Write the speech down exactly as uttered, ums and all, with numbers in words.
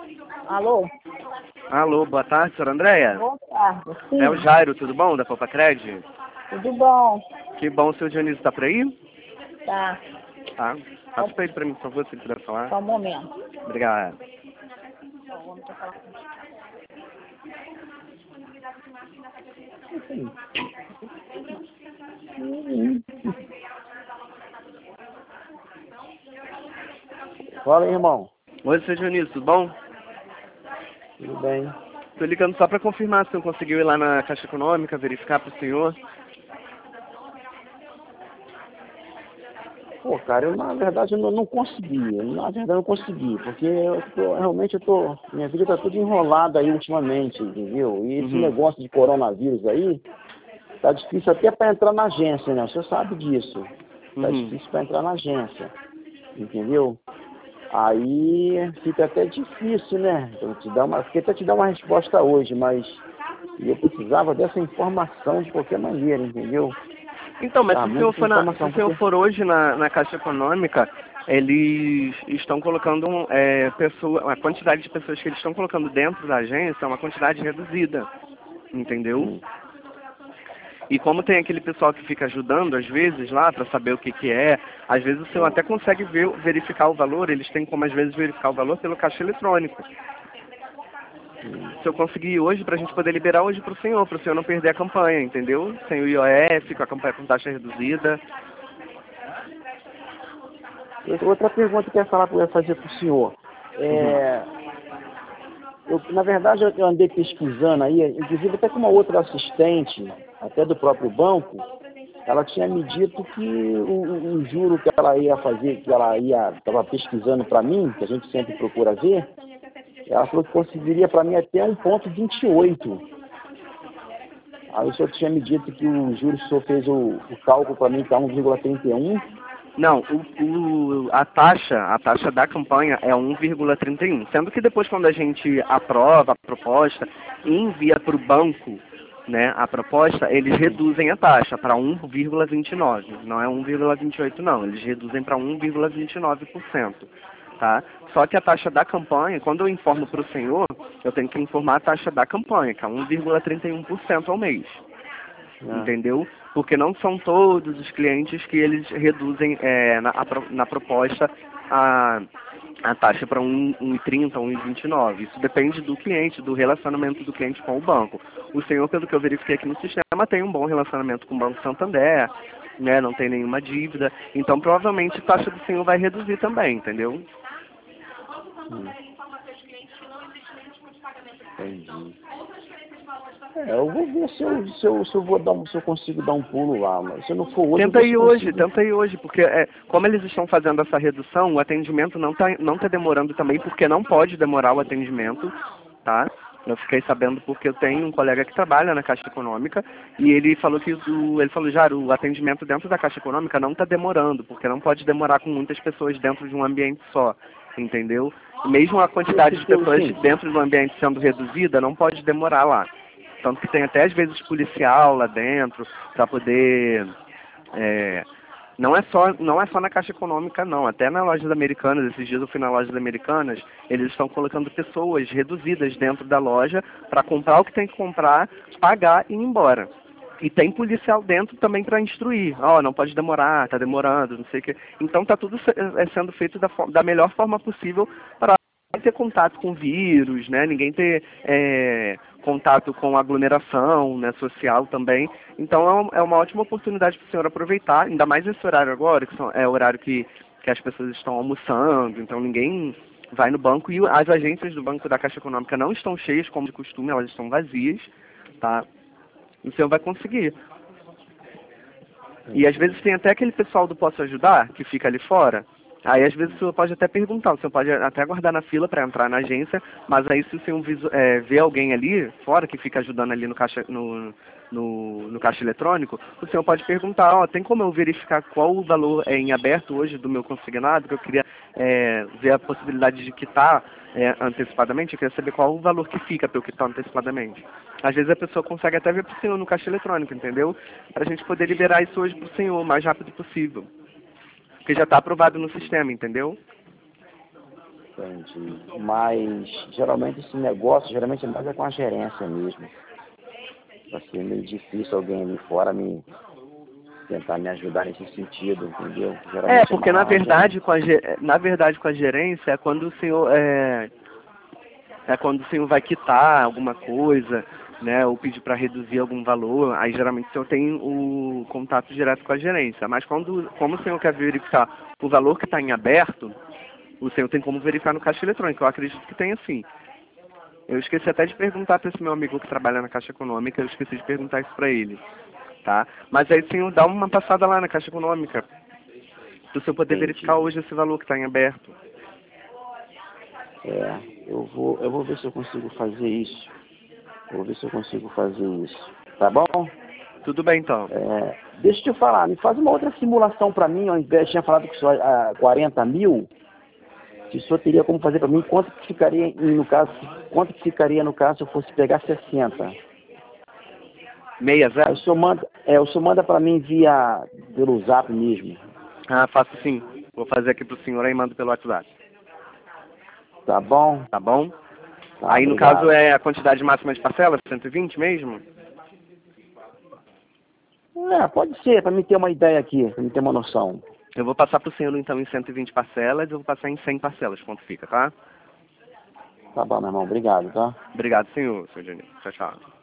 Alô? Alô, boa tarde, senhora Andréia. Boa tarde. Sim. É o Jairo, tudo bom, da Poupa Cred? Tudo bom? Que bom, o seu Dionísio tá por aí? Tá. Tá. Passa pra ele pra mim, por favor, se ele puder falar. Só um momento. Obrigado. Ó, o homem quer falar comigo. Fala aí, irmão. Oi, seu Dionísio, tudo bom? Tudo bem? Tô ligando só pra confirmar se eu conseguiu ir lá na Caixa Econômica, verificar pro senhor. Pô, cara, eu na verdade eu não, não consegui. Eu, na verdade eu não consegui, porque eu tô, realmente eu tô. Minha vida tá tudo enrolada aí ultimamente, entendeu? E esse Uhum. negócio de coronavírus aí, tá difícil até para entrar na agência, né? Você sabe disso. Tá Uhum. difícil para entrar na agência. Entendeu? Aí fica até difícil, né? Eu te dar uma, fiquei até te dar uma resposta hoje, mas eu precisava dessa informação de qualquer maneira, entendeu? Então, mas Tá, se o senhor muita for, na, se informação, o senhor porque for hoje na, na Caixa Econômica, eles estão colocando um, é, pessoa, a quantidade de pessoas que eles estão colocando dentro da agência é uma quantidade reduzida, entendeu? Hum. E como tem aquele pessoal que fica ajudando, às vezes, lá, para saber o que que é, às vezes o senhor até consegue ver, verificar o valor, eles têm como, às vezes, verificar o valor pelo caixa eletrônico. Se eu conseguir ir hoje, para a gente poder liberar hoje para o senhor, para o senhor não perder a campanha, entendeu? Sem o I O F, com a campanha com taxa reduzida. Outra pergunta que eu ia falar, eu ia fazer para o senhor. Uhum. É, eu, na verdade, eu andei pesquisando aí, inclusive até com uma outra assistente, até do próprio banco, ela tinha me dito que o, o, o juro que ela ia fazer, que ela ia estava pesquisando para mim, que a gente sempre procura ver, ela falou que conseguiria para mim até um ponto vinte e oito. Aí o senhor tinha me dito que o juro, o senhor fez o, o cálculo para mim está um vírgula trinta e um. Não, o, o, a taxa, a taxa da campanha é um vírgula trinta e um, sendo que depois quando a gente aprova a proposta e envia para o banco, né, a proposta, eles reduzem a taxa para um vírgula vinte e nove, não é um vírgula vinte e oito não, eles reduzem para um vírgula vinte e nove por cento, tá? Só que a taxa da campanha, quando eu informo para o senhor, eu tenho que informar a taxa da campanha, que é um vírgula trinta e um por cento ao mês. Entendeu? Porque não são todos os clientes que eles reduzem é, na, a, na proposta a, a taxa para um vírgula trinta, um vírgula vinte e nove. Isso depende do cliente, do relacionamento do cliente com o banco. O senhor, pelo que eu verifiquei aqui no sistema, tem um bom relacionamento com o Banco Santander, né? Não tem nenhuma dívida. Então, provavelmente, a taxa do senhor vai reduzir também, entendeu? Hum. Entendi. É, eu vou ver se eu, se eu, se eu vou dar um, se eu consigo dar um pulo lá, mas se eu não for hoje, Tenta eu ir vou se hoje, consigo. tenta ir hoje, porque é, como eles estão fazendo essa redução, o atendimento não está não tá demorando também, porque não pode demorar o atendimento, tá? Eu fiquei sabendo porque eu tenho um colega que trabalha na Caixa Econômica e ele falou que o, ele falou, já o atendimento dentro da Caixa Econômica não está demorando, porque não pode demorar com muitas pessoas dentro de um ambiente só, entendeu? Mesmo a quantidade de pessoas dentro do ambiente sendo reduzida, não pode demorar lá. Tanto que tem até às vezes policial lá dentro para poder... É, não é só não é só na Caixa Econômica não, até na lojas Americanas, esses dias eu fui na lojas Americanas, eles estão colocando pessoas reduzidas dentro da loja para comprar o que tem que comprar, pagar e ir embora. E tem policial dentro também para instruir. Ó, oh, não pode demorar, tá demorando, não sei o quê. Então tá tudo sendo feito da, da melhor forma possível para ninguém ter contato com vírus, né? Ninguém ter é, contato com aglomeração, né, social também. Então é uma ótima oportunidade para o senhor aproveitar, ainda mais esse horário agora, que são, é o horário que, que as pessoas estão almoçando, então ninguém vai no banco e as agências do Banco da Caixa Econômica não estão cheias como de costume, elas estão vazias, tá? O senhor vai conseguir. E às vezes tem até aquele pessoal do Posso Ajudar, que fica ali fora. Aí às vezes o senhor pode até perguntar, o senhor pode até aguardar na fila para entrar na agência, mas aí se o senhor é, vê alguém ali fora que fica ajudando ali no caixa, no, no, no caixa eletrônico, o senhor pode perguntar, ó, tem como eu verificar qual o valor é em aberto hoje do meu consignado, que eu queria é, ver a possibilidade de quitar é, antecipadamente, eu queria saber qual o valor que fica para eu quitar antecipadamente. Às vezes a pessoa consegue até ver para o senhor no caixa eletrônico, entendeu? Para a gente poder liberar isso hoje para o senhor o mais rápido possível. Porque já está aprovado no sistema, entendeu? Entendi. Mas geralmente esse negócio, geralmente mais é com a gerência mesmo. Vai ser meio difícil alguém ali fora me tentar me ajudar nesse sentido, entendeu? Geralmente É, porque na mais a verdade, com a, ge- na verdade com a gerência é quando o senhor é, é quando o senhor vai quitar alguma coisa, né, ou pedir para reduzir algum valor, aí geralmente o senhor tem o contato direto com a gerência. Mas quando, como o senhor quer verificar o valor que está em aberto, o senhor tem como verificar no caixa eletrônico. Eu acredito que tem sim. Eu esqueci até de perguntar para esse meu amigo que trabalha na Caixa Econômica, eu esqueci de perguntar isso para ele, tá? Mas aí o senhor dá uma passada lá na Caixa Econômica, para o senhor poder Entendi. verificar hoje esse valor que está em aberto. É, eu vou, eu vou ver se eu consigo fazer isso. Eu vou ver se eu consigo fazer isso. Tá bom? Tudo bem então. É, deixa eu te falar, me faz uma outra simulação para mim, ao invés de tinha falado que só ah, quarenta mil, se o senhor teria como fazer para mim, quanto que ficaria no caso, quanto que ficaria no caso se eu fosse pegar sessenta? Meia Aí zero? o senhor manda, é, o senhor manda para mim via pelo zap mesmo. Ah, faço sim. Vou fazer aqui pro senhor aí e mando pelo WhatsApp. Tá bom? Tá bom? Tá, Aí no obrigado. caso é a quantidade máxima de parcelas, cento e vinte mesmo? É, pode ser, para mim ter uma ideia aqui, para mim ter uma noção. Eu vou passar pro senhor então em cento e vinte parcelas, eu vou passar em cem parcelas, quanto fica, tá? Tá bom, meu irmão, obrigado, tá? Obrigado, senhor, senhor Janir. Tchau, tchau.